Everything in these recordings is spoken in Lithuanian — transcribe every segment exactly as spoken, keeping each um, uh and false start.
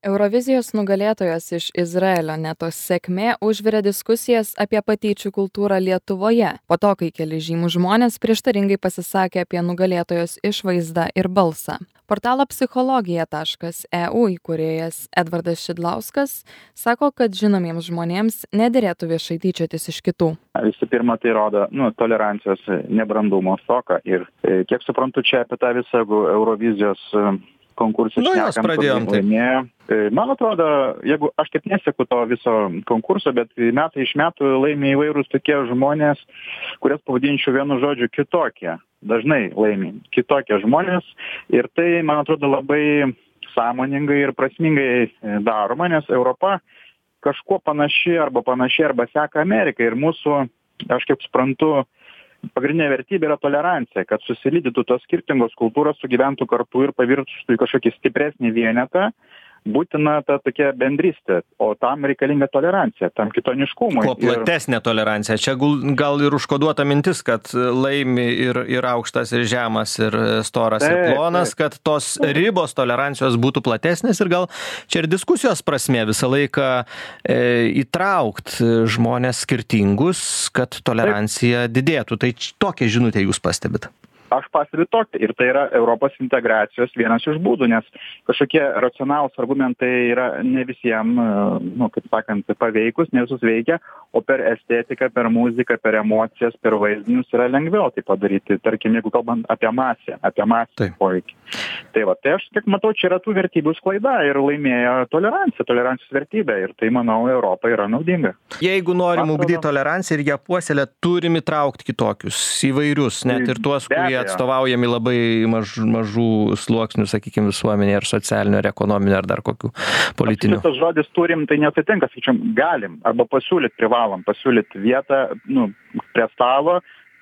Eurovizijos nugalėtojos iš Izraelio Netos sėkmė užvirė diskusijas apie patyčių kultūrą Lietuvoje, po to, kai keli žymūs žmonės prieštaringai pasisakė apie nugalėtojos išvaizdą ir balsą. Portalo psichologija taškas e u įkūrėjas Edvardas Šidlauskas sako, kad žinomiems žmonėms nederėtų viešai tyčiotis iš kitų. Visų pirma, tai rodo nu, tolerancijos nebrandumo stoką ir e, kiek suprantu, čia apie tą visą Eurovizijos e, konkursą Nu, jos pradėjom, taip. laimėjo. E, Man atrodo, jeigu aš taip neseku to viso konkurso, bet metai iš metų laimi įvairūs tokie žmonės, kurias pavadinčiau vienu žodžiu kitokie. Dažnai laimi kitokie žmonės ir tai, man atrodo, labai sąmoningai ir prasmingai daroma, nes Europa kažkuo panaši arba panaši arba seka Ameriką ir mūsų, aš kaip suprantu, pagrindinė vertybė yra tolerancija, kad susilydytų tos skirtingos kultūros, sugyventų kartu ir pavirtų į kažkokį stipresnį vienetą, būtina ta tokia bendrystė, o tam reikalinga tolerancija, tam kitoniškumui. Kuo platesnė tolerancija. Čia gal ir užkoduota mintis, kad laimi ir, ir aukštas, ir žemas, ir storas, Taip, ir plonas, taip. kad tos ribos tolerancijos būtų platesnės ir gal čia ir diskusijos prasmė visą laiką e, įtraukt žmonės skirtingus, kad tolerancija didėtų. Tai tokią žinutę jūs pastebit? Aš pastebiu tokį ir tai yra Europos integracijos vienas iš būdų, nes kažkokie racionalūs argumentai yra ne visiems, nu, kaip sakant, paveikus, ne visus veikia, o per estetiką, per muziką, per emocijas, per vaizdinius yra lengviau tai padaryti, tarkim, jeigu kalbant apie masę, apie masę poveikį. Tai va, tai aš, kiek matau, čia yra tų vertybių sklaida ir laimėjo tolerancija, tolerancijos vertybė ir tai, manau, Europai yra naudinga. Jeigu norim Atrodo- ugdyti toleranciją ir ją puoselėt, turim įtraukti kitokius, įvairius, net ir tuos, Be kurie abejo. atstovaujami labai maž, mažų sluoksnių, sakykime, visuomenėje ar socialinio, ar ekonominio, ar dar kokių politinių. Tas žodis turim, tai neatsitinka, sakyčiau, galim arba pasiūlyti, privalom pasiūlyti vietą, nu, prie stalo,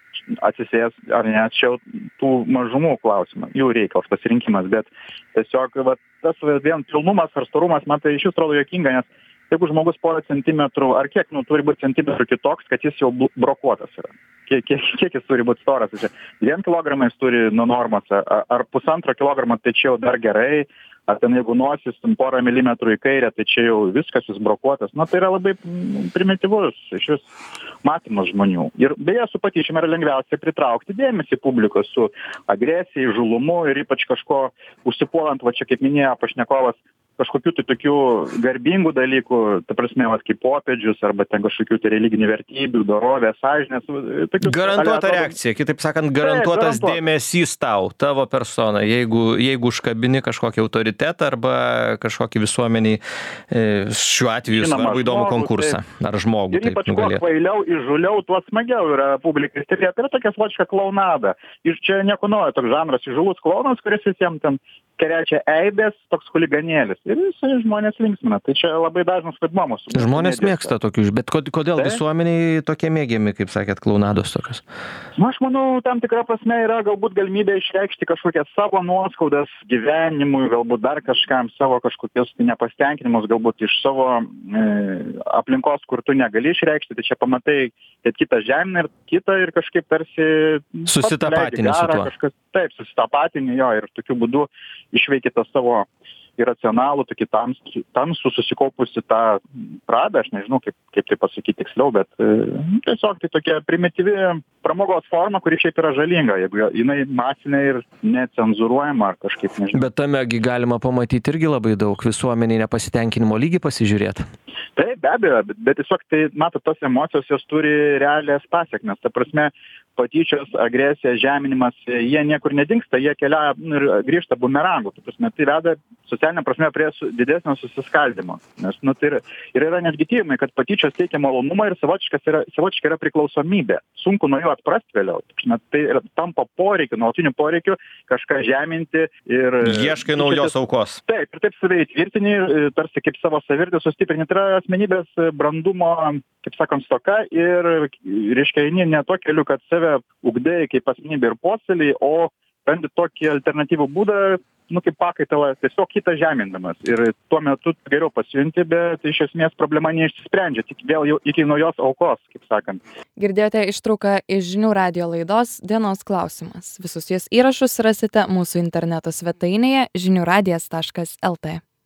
atsisės ar ne, čia jau tų mažumų klausimą, jų reikalas pasirinkimas, bet tiesiog va, tas vien pilnumas ar storumas, man tai iš jų atrodo juokinga, nes jeigu žmogus porą centimetrų, ar kiek, nu, turi būti centimetrų kitoks, kad jis jau bl- brokuotas yra. Kiek, kiek, kiek jis turi būti storas? Tai čia dviem kilogramais turi nuo normos, ar, ar pusantro kilogramo, tai čia jau dar gerai, ar ten jeigu nosis ten porą milimetrų į kairę, tai čia jau viskas jis brokuotas. Na, tai yra labai mm, primityvus iš vis matymas žmonių. Ir beje, su patyčiom yra lengviausia pritraukti dėmesį publikos su agresija, įžulumu ir ypač kažko užsipuolant, va čia kaip minėjo pašnekovas, kažkokių tai tokių garbingų dalykų, ta prasme, va, kaip popiežius, arba ten kažkokių tai religinių vertybių, dorovės, sąžinės. tokius- Garantuota atrodo- reakcija, kitaip sakant, garantuotas garantuota. dėmesys tau, tavo persona, jeigu, jeigu užkabini kažkokį autoritetą arba kažkokį visuomeniai, e, šiuo atveju Žinoma, svarbu įdomų žmogų, konkursą, ar žmogų Ir taip ypač kuo nugalėti. kvailiau, įžuliau, tuo smagiau yra publikai stebėti. Tai yra tokia savotiška klaunada. Ir čia nieko naujo, toks žanras įžulus klaunas, kuris visiems ten kerečia eibės, toks huliganėlis. Ir jisai žmonės linksmina. Tai čia labai dažnas vaidmuo mūsų. Žmonės medijose. mėgsta tokius, bet kod- kodėl Taip. visuomeniai tokie mėgiami, kaip sakėt, klaunados tokios? Na, aš manau, tam tikra prasme yra galbūt galimybė išreikšti kažkokias savo nuoskaudas gyvenimui, galbūt dar kažkam savo kažkokius nepastenkinimus, galbūt iš savo e, aplinkos, kur tu negali išreikšti. Tai čia pamatai, kad kitą žemę ir kitą ir kažkaip tarsi pats Susitapatini leidi su garą, tuo. Kažkas, taip, susitapatini jo ir tokiu būdu išveiki tą savo iracionalų, tokį tamsų, tamsų susikaupusi tą pradą, aš nežinau, kaip, kaip tai pasakyti tiksliau, bet e, tiesiog tai tokia primityvi pramogos forma, kuri šiaip yra žalinga, jeigu jo- jinai masinė ir necenzūruojama ar kažkaip, nežinau. Bet tame gi galima pamatyti irgi labai daug visuomeniai nepasitenkinimo lygį pasižiūrėti. Taip, be abejo, bet, bet tiesiog tai, matot, tos emocijos jos turi realias pasiekmes. Ta prasme, patyčios, agresija, žeminimas, jie niekur nedingsta, jie keliauja nu, ir grįžta bumerangu. Ta prasme, tai veda socialinė prasme prie su, didesnio susiskaldimo. Nes, nu, tai yra, ir yra netgi tyrimai, kad patyčios teikia malonumą ir savotiškas yra, savotiškai yra priklausomybė. Sunku nuo jo atprasti vėliau. Ta prasme, tai yra, tampa poreikiu, nuolatiniu poreikiu kažką žeminti ir... Ieškai naujos aukos. Taip, ir taip save įtvirtini, ir tarsi kaip savo savirtį sustiprini. Tai yra asmenybės brandumo, kaip sakant, stoka ir, reiškia, eini ne to keliu, kad save ugdai kaip asmenybė ir puoselį, o randi tokį alternatyvų būdą, nu kaip pakaitalą, tiesiog kitą žemindamas. Ir tuo metu geriau pasijunti, bet iš esmės problema neišsisprendžia, tik vėl jau iki naujos aukos, kaip sakant. Girdėjote ištrauką iš žinių radijo laidos Dienos klausimas. Visus jos įrašus rasite mūsų interneto svetainėje žinių radijas taškas el tė.